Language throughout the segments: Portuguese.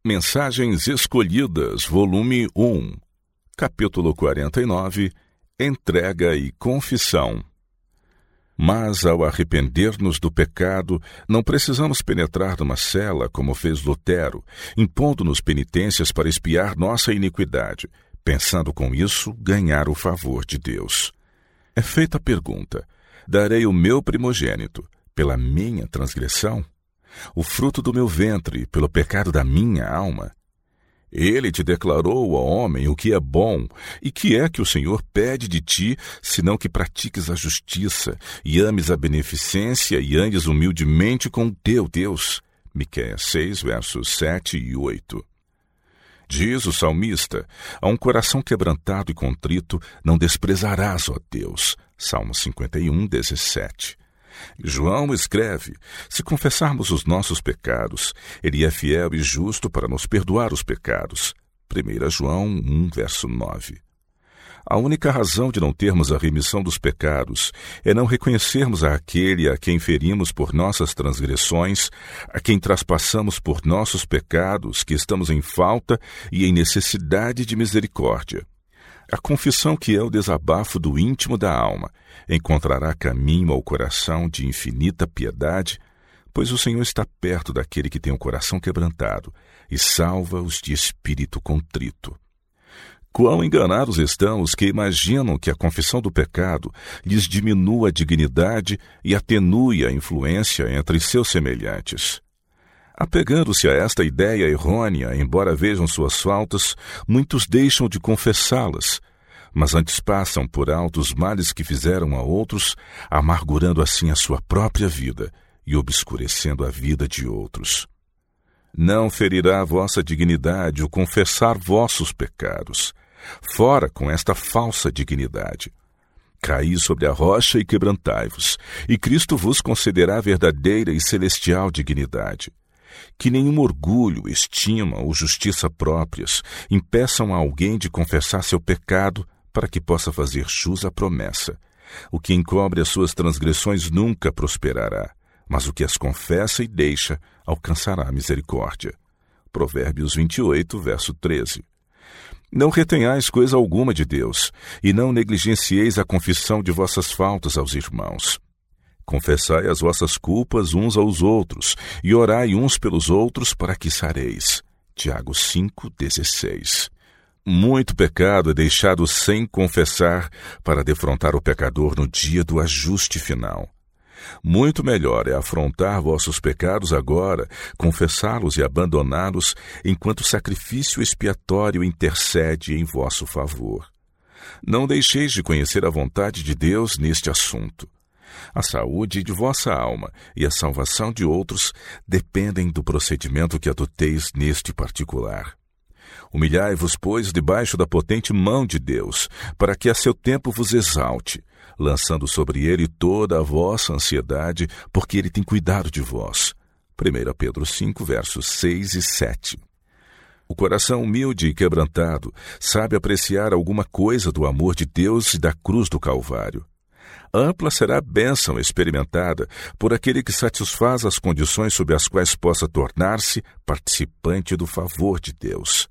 Mensagens Escolhidas, volume 1, capítulo 49, Entrega e Confissão. Mas, ao arrepender-nos do pecado, não precisamos penetrar numa cela, como fez Lutero, impondo-nos penitências para expiar nossa iniquidade, pensando com isso ganhar o favor de Deus. É feita a pergunta: darei o meu primogênito pela minha transgressão? O fruto do meu ventre pelo pecado da minha alma? Ele te declarou, ó homem, o que é bom, e que é que o Senhor pede de ti, senão que pratiques a justiça, e ames a beneficência, e andes humildemente com o teu Deus. Miqueias 6, versos 7 e 8. Diz o salmista: a um coração quebrantado e contrito não desprezarás, ó Deus. Salmo 51, 17. João escreve: se confessarmos os nossos pecados, Ele é fiel e justo para nos perdoar os pecados. 1 João 1, verso 9. A única razão de não termos a remissão dos pecados é não reconhecermos aquele a quem ferimos por nossas transgressões, a quem traspassamos por nossos pecados, que estamos em falta e em necessidade de misericórdia. A confissão, que é o desabafo do íntimo da alma, encontrará caminho ao coração de infinita piedade, pois o Senhor está perto daquele que tem o coração quebrantado e salva os de espírito contrito. Quão enganados estão os que imaginam que a confissão do pecado lhes diminua a dignidade e atenue a influência entre seus semelhantes. Apegando-se a esta ideia errônea, embora vejam suas faltas, muitos deixam de confessá-las, mas antes passam por alto os males que fizeram a outros, amargurando assim a sua própria vida e obscurecendo a vida de outros. Não ferirá a vossa dignidade o confessar vossos pecados. Fora com esta falsa dignidade. Caí sobre a rocha e quebrantai-vos, e Cristo vos concederá verdadeira e celestial dignidade. Que nenhum orgulho, estima ou justiça próprias impeçam a alguém de confessar seu pecado para que possa fazer jus à promessa. O que encobre as suas transgressões nunca prosperará, mas o que as confessa e deixa alcançará misericórdia. Provérbios 28, verso 13. Não retenhais coisa alguma de Deus, e não negligencieis a confissão de vossas faltas aos irmãos. Confessai as vossas culpas uns aos outros, e orai uns pelos outros para que sareis. Tiago 5,16. Muito pecado é deixado sem confessar para defrontar o pecador no dia do ajuste final. Muito melhor é afrontar vossos pecados agora, confessá-los e abandoná-los, enquanto o sacrifício expiatório intercede em vosso favor. Não deixeis de conhecer a vontade de Deus neste assunto. A saúde de vossa alma e a salvação de outros dependem do procedimento que adoteis neste particular. Humilhai-vos, pois, debaixo da potente mão de Deus, para que a seu tempo vos exalte, lançando sobre ele toda a vossa ansiedade, porque ele tem cuidado de vós. 1 Pedro 5, versos 6 e 7. O coração humilde e quebrantado sabe apreciar alguma coisa do amor de Deus e da cruz do Calvário. Ampla será a bênção experimentada por aquele que satisfaz as condições sob as quais possa tornar-se participante do favor de Deus.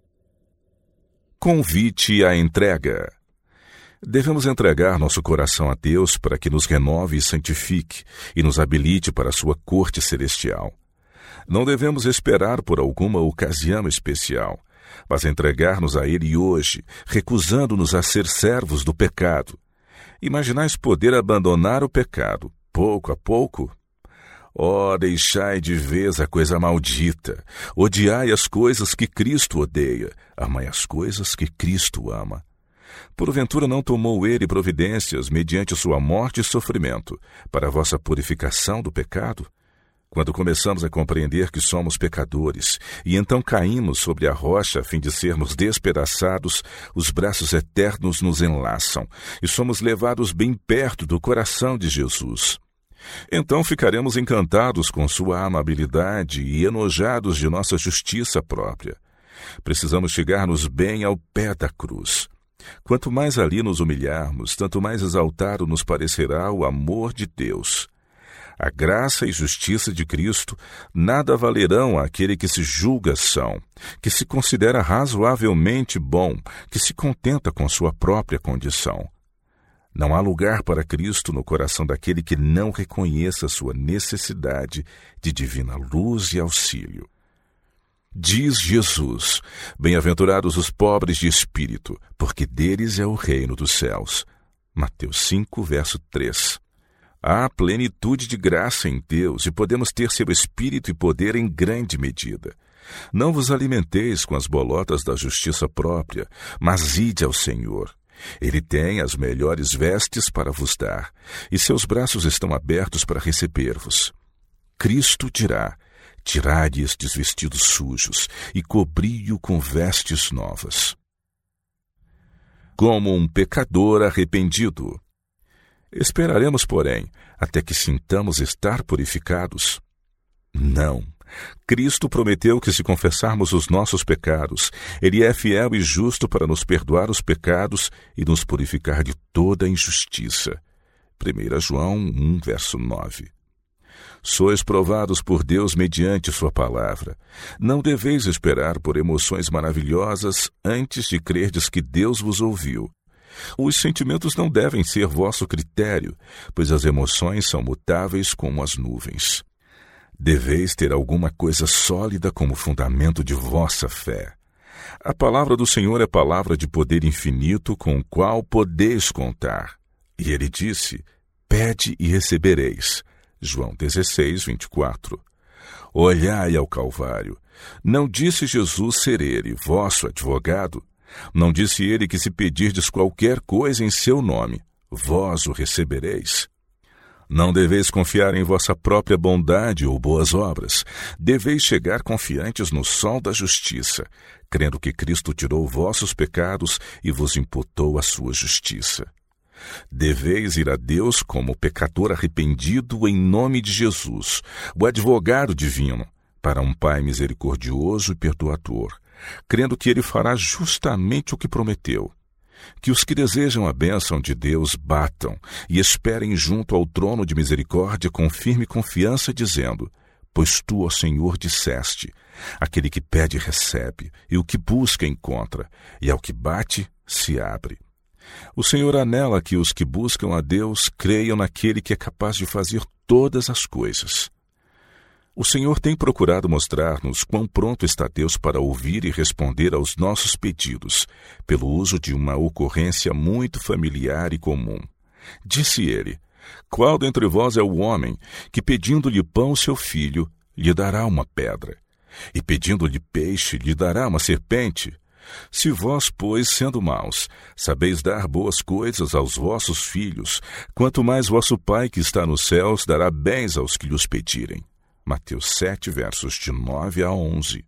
Convite à entrega. Devemos entregar nosso coração a Deus para que nos renove e santifique e nos habilite para a sua corte celestial. Não devemos esperar por alguma ocasião especial, mas entregar-nos a Ele hoje, recusando-nos a ser servos do pecado. Imaginais poder abandonar o pecado, pouco a pouco? Oh, deixai de vez a coisa maldita, odiai as coisas que Cristo odeia, amai as coisas que Cristo ama. Porventura não tomou Ele providências, mediante sua morte e sofrimento, para a vossa purificação do pecado? Quando começamos a compreender que somos pecadores, e então caímos sobre a rocha a fim de sermos despedaçados, os braços eternos nos enlaçam, e somos levados bem perto do coração de Jesus. Então ficaremos encantados com sua amabilidade e enojados de nossa justiça própria. Precisamos chegar-nos bem ao pé da cruz. Quanto mais ali nos humilharmos, tanto mais exaltado nos parecerá o amor de Deus. A graça e justiça de Cristo nada valerão àquele que se julga são, que se considera razoavelmente bom, que se contenta com sua própria condição. Não há lugar para Cristo no coração daquele que não reconheça sua necessidade de divina luz e auxílio. Diz Jesus: bem-aventurados os pobres de espírito, porque deles é o reino dos céus. Mateus 5, verso 3. Há plenitude de graça em Deus e podemos ter seu espírito e poder em grande medida. Não vos alimenteis com as bolotas da justiça própria, mas ide ao Senhor. Ele tem as melhores vestes para vos dar, e seus braços estão abertos para receber-vos. Cristo dirá: tirai-lhe estes vestidos sujos e cobri-o com vestes novas. Como um pecador arrependido. Esperaremos, porém, até que sintamos estar purificados? Não. Cristo prometeu que, se confessarmos os nossos pecados, Ele é fiel e justo para nos perdoar os pecados e nos purificar de toda injustiça. 1 João 1, verso 9. Sois provados por Deus mediante sua palavra. Não deveis esperar por emoções maravilhosas antes de crerdes que Deus vos ouviu. Os sentimentos não devem ser vosso critério, pois as emoções são mutáveis como as nuvens. Deveis ter alguma coisa sólida como fundamento de vossa fé. A palavra do Senhor é palavra de poder infinito com o qual podeis contar. E ele disse: pede e recebereis. João 16, 24. Olhai ao Calvário. Não disse Jesus ser ele, vosso advogado? Não disse ele que, se pedirdes qualquer coisa em seu nome, vós o recebereis? Não deveis confiar em vossa própria bondade ou boas obras. Deveis chegar confiantes no sol da justiça, crendo que Cristo tirou vossos pecados e vos imputou a sua justiça. Deveis ir a Deus como pecador arrependido em nome de Jesus, o advogado divino, para um Pai misericordioso e perdoador, crendo que Ele fará justamente o que prometeu. Que os que desejam a bênção de Deus batam e esperem junto ao trono de misericórdia com firme confiança, dizendo: pois tu, ó Senhor, disseste: aquele que pede recebe, e o que busca encontra, e ao que bate se abre. O Senhor anela que os que buscam a Deus creiam naquele que é capaz de fazer todas as coisas. O Senhor tem procurado mostrar-nos quão pronto está Deus para ouvir e responder aos nossos pedidos, pelo uso de uma ocorrência muito familiar e comum. Disse ele: qual dentre vós é o homem que, pedindo-lhe pão seu filho, lhe dará uma pedra? E pedindo-lhe peixe, lhe dará uma serpente? Se vós, pois, sendo maus, sabeis dar boas coisas aos vossos filhos, quanto mais vosso Pai que está nos céus dará bens aos que lhes pedirem. Mateus 7, versos de 9 a 11.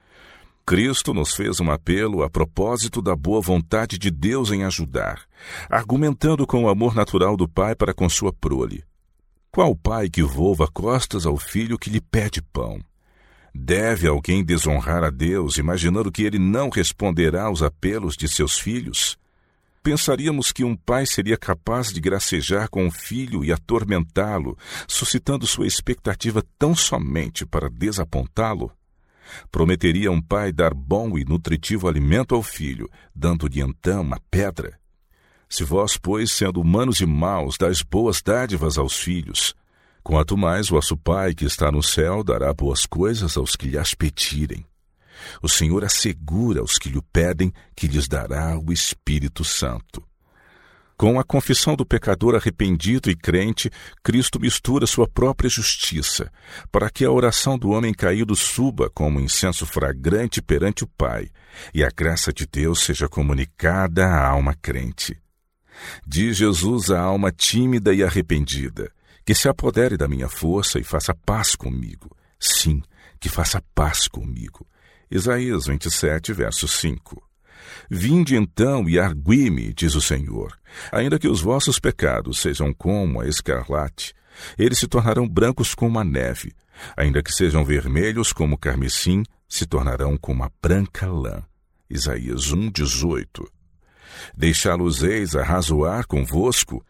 Cristo nos fez um apelo a propósito da boa vontade de Deus em ajudar, argumentando com o amor natural do pai para com sua prole. Qual pai que volva costas ao filho que lhe pede pão? Deve alguém desonrar a Deus, imaginando que ele não responderá aos apelos de seus filhos? Pensaríamos que um pai seria capaz de gracejar com o filho e atormentá-lo, suscitando sua expectativa tão somente para desapontá-lo? Prometeria um pai dar bom e nutritivo alimento ao filho, dando-lhe então uma pedra? Se vós, pois, sendo humanos e maus, dais boas dádivas aos filhos, quanto mais vosso Pai que está no céu dará boas coisas aos que lhes pedirem. O Senhor assegura aos que lhe pedem que lhes dará o Espírito Santo. Com a confissão do pecador arrependido e crente, Cristo mistura sua própria justiça, para que a oração do homem caído suba como incenso fragrante perante o Pai, e a graça de Deus seja comunicada à alma crente. Diz Jesus à alma tímida e arrependida: que se apodere da minha força e faça paz comigo. Sim, que faça paz comigo. Isaías 27, verso 5. Vinde então e argui-me, diz o Senhor. Ainda que os vossos pecados sejam como a escarlate, eles se tornarão brancos como a neve. Ainda que sejam vermelhos como o carmesim, se tornarão como a branca lã. Isaías 1, 18. Deixá-los-eis arrazoar convosco?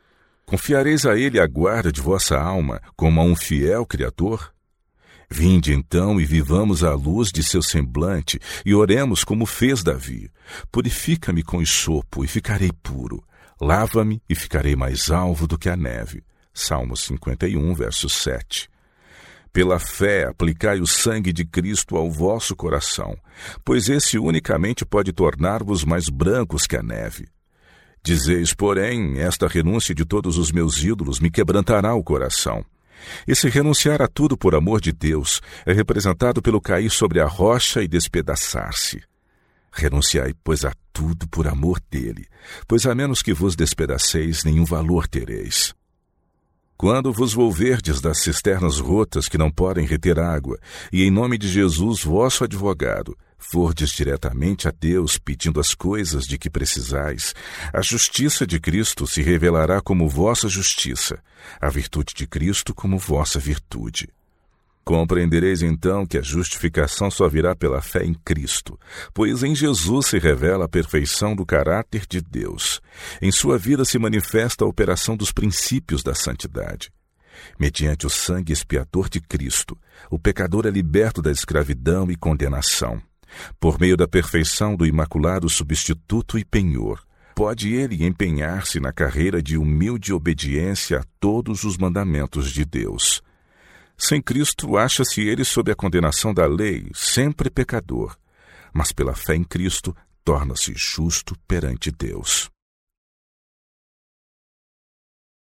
Confiareis a ele a guarda de vossa alma, como a um fiel Criador? Vinde então e vivamos à luz de seu semblante, e oremos como fez Davi. Purifica-me com hisopo, e ficarei puro. Lava-me, e ficarei mais alvo do que a neve. Salmo 51, verso 7. Pela fé, aplicai o sangue de Cristo ao vosso coração, pois esse unicamente pode tornar-vos mais brancos que a neve. Dizeis, porém, esta renúncia de todos os meus ídolos me quebrantará o coração. Esse renunciar a tudo por amor de Deus é representado pelo cair sobre a rocha e despedaçar-se. Renunciai, pois, a tudo por amor dele, pois a menos que vos despedaceis, nenhum valor tereis. Quando vos volverdes das cisternas rotas que não podem reter água, e em nome de Jesus, vosso advogado, fordes diretamente a Deus pedindo as coisas de que precisais, a justiça de Cristo se revelará como vossa justiça, a virtude de Cristo como vossa virtude. Compreendereis então que a justificação só virá pela fé em Cristo, pois em Jesus se revela a perfeição do caráter de Deus. Em sua vida se manifesta a operação dos princípios da santidade. Mediante o sangue expiator de Cristo, o pecador é liberto da escravidão e condenação. Por meio da perfeição do imaculado substituto e penhor, pode ele empenhar-se na carreira de humilde obediência a todos os mandamentos de Deus. Sem Cristo, acha-se ele sob a condenação da lei, sempre pecador, mas pela fé em Cristo, torna-se justo perante Deus.